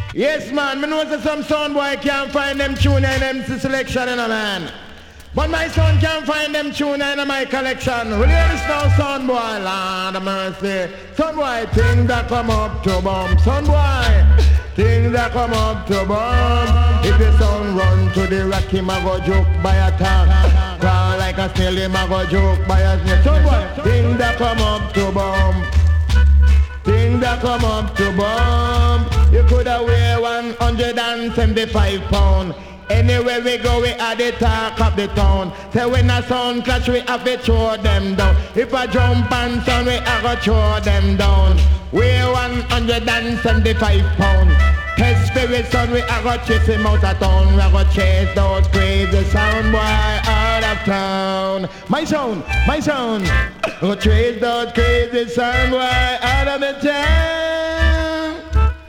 Yes, man, me know that some sound boy can't find them tune in MC selection, you know, man. But my son can't find them tune in my collection. Will you listen now, son boy? Lord of mercy. Son boy, things that come up to bump. Son boy, things that come up to bump. If the son run to the rock, him a go joke by a tongue. Crawl like a snail, him a go joke by a snake. Son boy, things that come up to bump. Things that come up to bump. You coulda weigh 175 pound. Anywhere we go, we are the talk of the town. Say when a sound clash, we have to throw them down. If I jump and sound, we have to throw them down. Weigh 175 pound. Test spirit son, we have to chase him out of town. We have to chase those crazy sound boy out of town. My sound. Go chase those crazy sound boy out of the town.